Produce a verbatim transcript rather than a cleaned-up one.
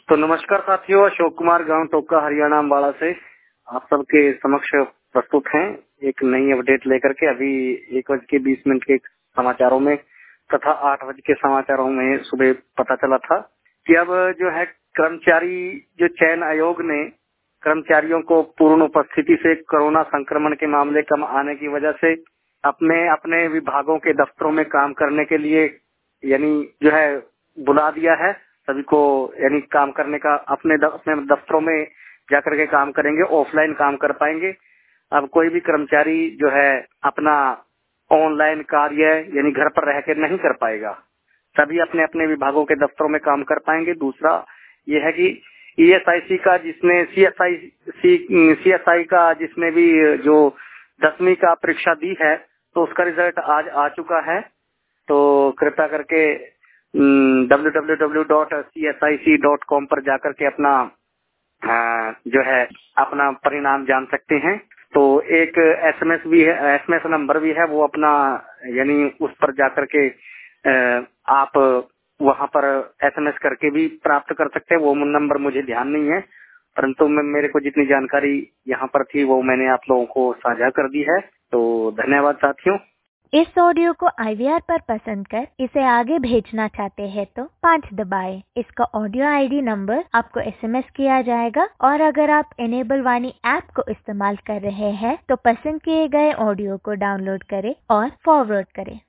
तो नमस्कार साथियों, अशोक कुमार, गांव टोका, हरियाणा, अम्बाड़ा से आप सबके समक्ष प्रस्तुत हैं एक नई अपडेट लेकर के। अभी एक बज के बीस मिनट के समाचारों में तथा आठ बज के समाचारों में सुबह पता चला था कि अब जो है कर्मचारी जो चयन आयोग ने कर्मचारियों को पूर्ण उपस्थिति से कोरोना संक्रमण के मामले कम आने की वजह से अपने अपने विभागों के दफ्तरों में काम करने के लिए यानी जो है बुला दिया है सभी को, यानी काम करने का अपने द, अपने दफ्तरों में जाकर के काम करेंगे, ऑफलाइन काम कर पाएंगे। अब कोई भी कर्मचारी जो है अपना ऑनलाइन कार्य यानी घर पर रह कर नहीं कर पाएगा, सभी अपने अपने विभागों के दफ्तरों में काम कर पाएंगे। दूसरा ये है कि ई एस आई सी का जिसने सी S I C C S आई का जिसने भी जो दसवीं का परीक्षा दी है तो उसका रिजल्ट आज आ चुका है। तो कृपया करके W W W dot C S I C dot com पर जाकर के अपना आ, जो है अपना परिणाम जान सकते हैं। तो एक एस एम एस भी है, एस एम एस नंबर भी है, वो अपना यानी उस पर जाकर के आ, आप वहां पर एस एम एस करके भी प्राप्त कर सकते हैं। वो नंबर मुझे ध्यान नहीं है, परंतु मैं मेरे को जितनी जानकारी यहाँ पर थी वो मैंने आप लोगों को साझा कर दी है। तो धन्यवाद साथियों। इस ऑडियो को आई वी आर पर पसंद कर इसे आगे भेजना चाहते हैं तो पाँच दबाएं। इसका ऑडियो आई डी नंबर आपको एस एम एस किया जाएगा और अगर आप इनेबल वाणी ऐप को इस्तेमाल कर रहे हैं तो पसंद किए गए ऑडियो को डाउनलोड करें और फॉरवर्ड करें।